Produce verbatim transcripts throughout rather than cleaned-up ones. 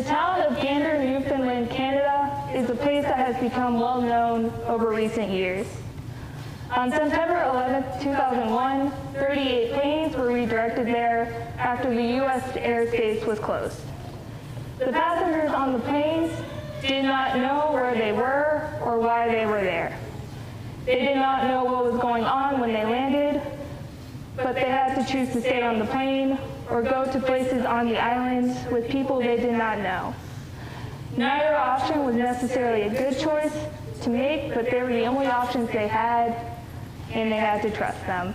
The town of Gander, Newfoundland, Canada is a place that has become well known over recent years. On September eleventh, two thousand one, thirty-eight planes were redirected there after the U S airspace was closed. The passengers on the planes did not know where they were or why they were there. They did not know what was going on when they landed, but they had to choose to stay on the plane or go to places on the islands with people they did not know. Neither option was necessarily a good choice to make, but they were the only options they had, and they had to trust them.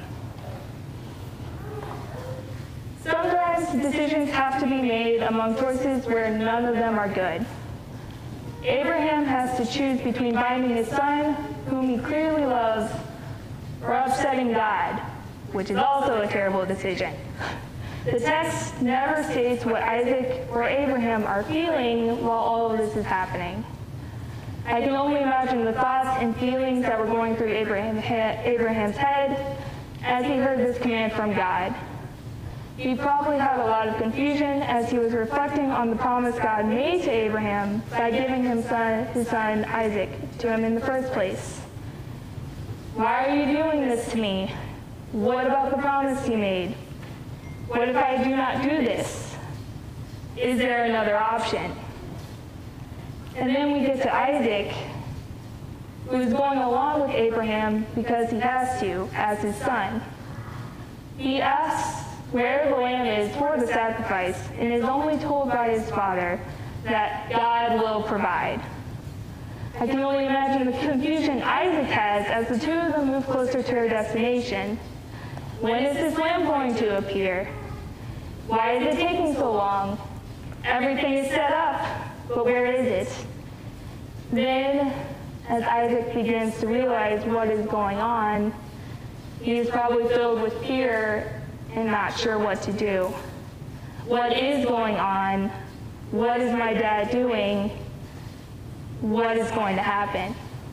Sometimes decisions have to be made among choices where none of them are good. Abraham has to choose between finding his son, whom he clearly loves, or upsetting God, which is also a terrible decision. The text never states what Isaac or Abraham are feeling while all of this is happening. I can only imagine the thoughts and feelings that were going through Abraham, Abraham's head as he heard this command from God. He probably had a lot of confusion as he was reflecting on the promise God made to Abraham by giving him son, his son Isaac to him in the first place. Why are you doing this to me? What about the promise you made? What if I do not do this? Is there another option? And then we get to Isaac, who is going along with Abraham because he has to, as his son. He asks where the lamb is for the sacrifice and is only told by his father that God will provide. I can only imagine the confusion Isaac has as the two of them move closer to their destination. When is this lamb going to appear? Why is it taking so long? Everything is set up, but where is it? Then, as Isaac begins to realize what is going on, he is probably filled with fear and not sure what to do. What is going on? What is my dad doing? What is going to happen?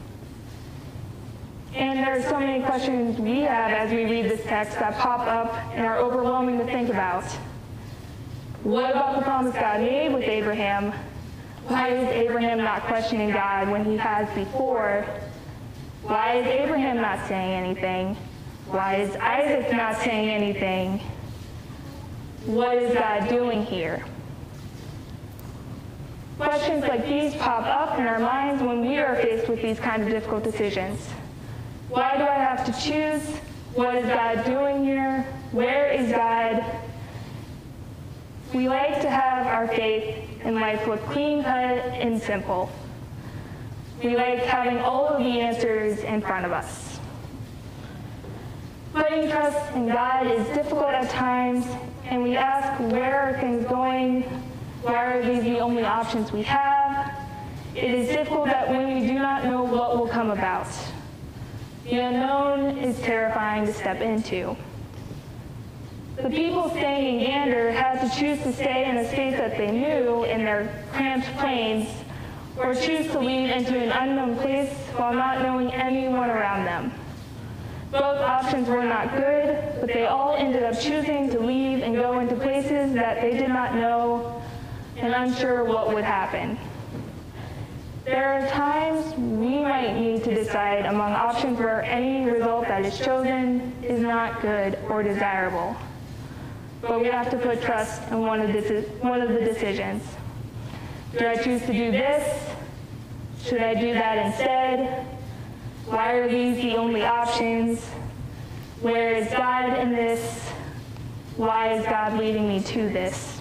And there are so many questions we have as we read this text that pop up and are overwhelming to think about. What about the promise God made with Abraham? Why is Abraham not questioning God when he has before? Why is Abraham not saying anything? Why is Isaac not saying anything? What is God doing here? Questions like these pop up in our minds when we are faced with these kind of difficult decisions. Why do I have to choose? What is God doing here? Where is God? We like to have our faith and life look clean-cut and simple. We like having all of the answers in front of us. Putting trust in God is difficult at times, and we ask, where are things going? Why are these the only options we have? It is difficult that when we do not know what will come about. The unknown is terrifying to step into. The people staying in Gander had to choose to stay in a space that they knew in their cramped planes, or choose to leave into an unknown place while not knowing anyone around them. Both options were not good, but they all ended up choosing to leave and go into places that they did not know and unsure what would happen. There are times we might need to decide among options where any result that is chosen is not good or desirable. But we have to put trust in one of, the, one of the decisions. Do I choose to do this? Should I do that instead? Why are these the only options? Where is God in this? Why is God leading me to this?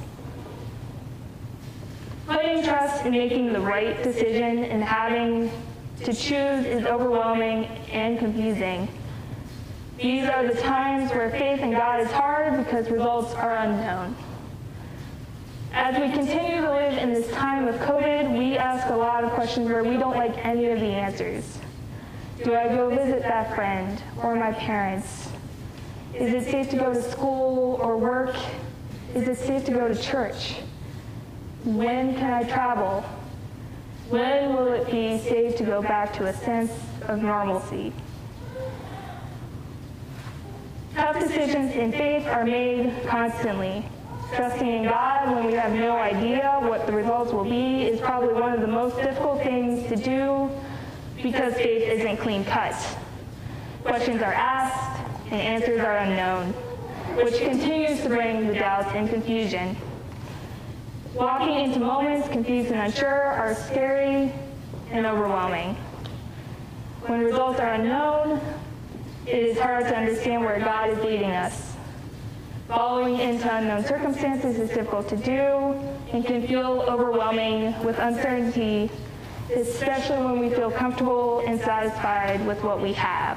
Putting trust in making the right decision and having to choose is overwhelming and confusing. These are the times where faith in God is hard because results are unknown. As we continue to live in this time of COVID, we ask a lot of questions where we don't like any of the answers. Do I go visit that friend or my parents? Is it safe to go to school or work? Is it safe to go to church? When can I travel? When will it be safe to go back to a sense of normalcy? Tough decisions in faith are made constantly. Trusting in God when we have no idea what the results will be is probably one of the most difficult things to do because faith isn't clean cut. Questions are asked and answers are unknown, which continues to bring the doubts and confusion. Walking into moments confused and unsure are scary and overwhelming. When results are unknown, it is hard to understand where God is leading us. Following into unknown circumstances is difficult to do and can feel overwhelming with uncertainty, especially when we feel comfortable and satisfied with what we have.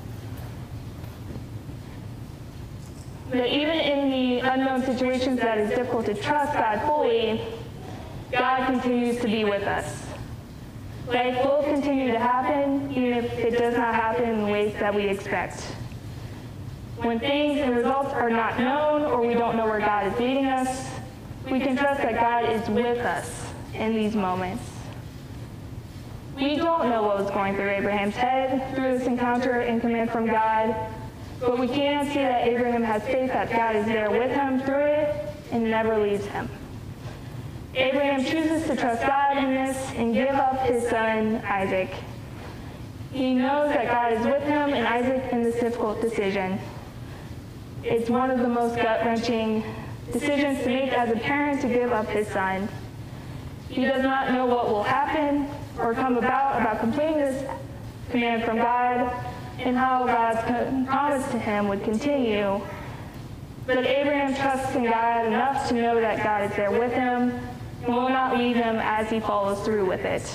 But even in the unknown situations that it's difficult to trust God fully, God continues to be with us. Life will continue to happen, even if it does not happen in the ways that we expect. When things and results are not known or we don't know where God is leading us, we can trust that God is with us in these moments. We don't know what was going through Abraham's head through this encounter and command from God, but we can see that Abraham has faith that God is there with him through it and never leaves him. Abraham chooses to trust God in this and give up his son, Isaac. He knows that God is with him and Isaac in this difficult decision. It's one of the most gut-wrenching decisions to make as a parent to give up his son. He does not know what will happen or come about about completing this command from God and how God's promise to him would continue. But Abraham trusts in God enough to know that God is there with him and will not leave him as he follows through with it.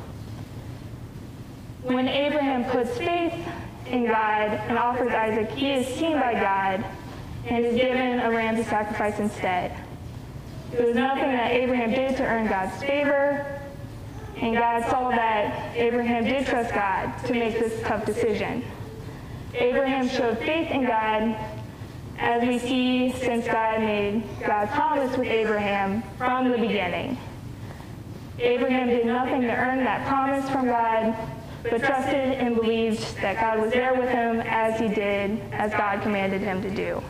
When Abraham puts faith in God and offers Isaac, he is seen by God and is given a ram to sacrifice instead. It was nothing that Abraham did to earn God's favor, and God saw that Abraham did trust God to make this tough decision. Abraham showed faith in God, as we see since God made God's promise with Abraham from the beginning. Abraham did nothing to earn that promise from God, but trusted and believed that God was there with him as he did, as God commanded him to do.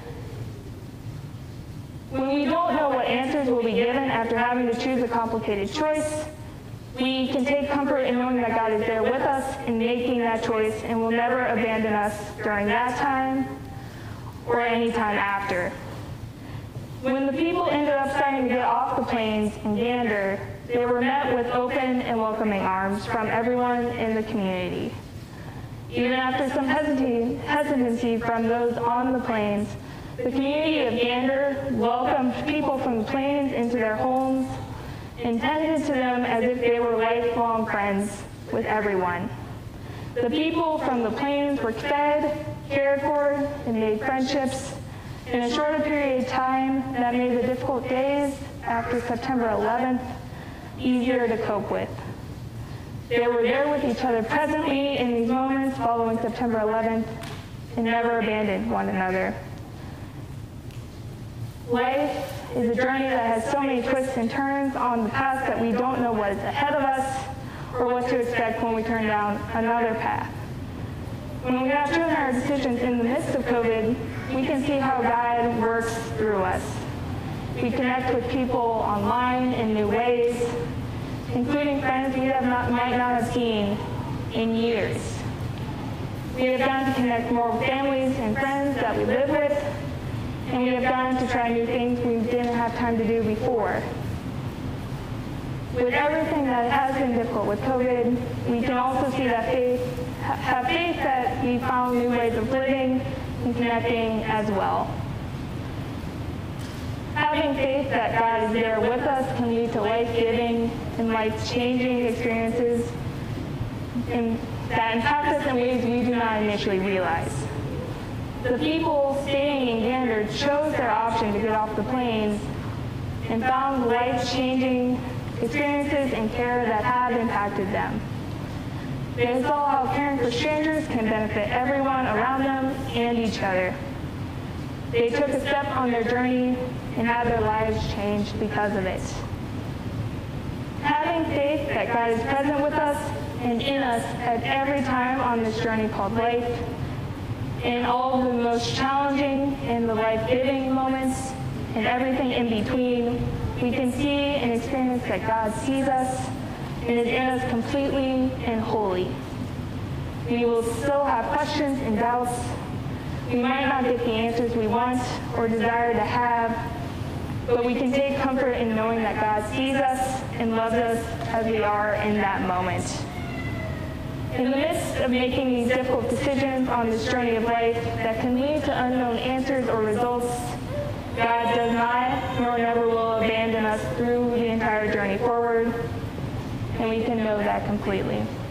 When we don't know what answers will be given after having to choose a complicated choice, we can take comfort in knowing that God is there with us in making that choice and will never abandon us during that time or any time after. When the people ended up starting to get off the planes in Gander, they were met with open and welcoming arms from everyone in the community. Even after some hesitancy, hesitancy from those on the planes, the community of Gander welcomed people from the plains into their homes and tended to them as if they were lifelong friends with everyone. The people from the plains were fed, cared for, and made friendships in a shorter period of time that made the difficult days after September eleventh easier to cope with. They were there with each other presently in these moments following September eleventh and never abandoned one another. Life is a journey that has so many twists and turns on the path that we don't know what is ahead of us or what to expect when we turn down another path. When we have chosen our decisions in the midst of COVID, we can see how God works through us. We connect with people online in new ways, including friends we have not, might not have seen in years. We have gotten to connect more with families and friends that we live with, and we have gotten to try new things we didn't have time to do before. With everything that has been difficult with COVID, we can also see that faith, have faith that we found new ways of living and connecting as well. Having faith that God is there with us can lead to life-giving and life-changing experiences and that impact us in ways we do not initially realize. The people staying in Gander chose their option to get off the planes and found life-changing experiences and care that have impacted them. They saw how caring for strangers can benefit everyone around them and each other. They took a step on their journey and had their lives changed because of it. Having faith that God is present with us and in us at every time on this journey called life, in all of the most challenging and the life-giving moments, and everything in between, we can see and experience that God sees us and is in us completely and wholly. We will still have questions and doubts. We might not get the answers we want or desire to have, but we can take comfort in knowing that God sees us and loves us as we are in that moment. In the midst of making these difficult decisions on this journey of life that can lead to unknown answers or results, God does not nor never will abandon us through the entire journey forward, and we can know that completely.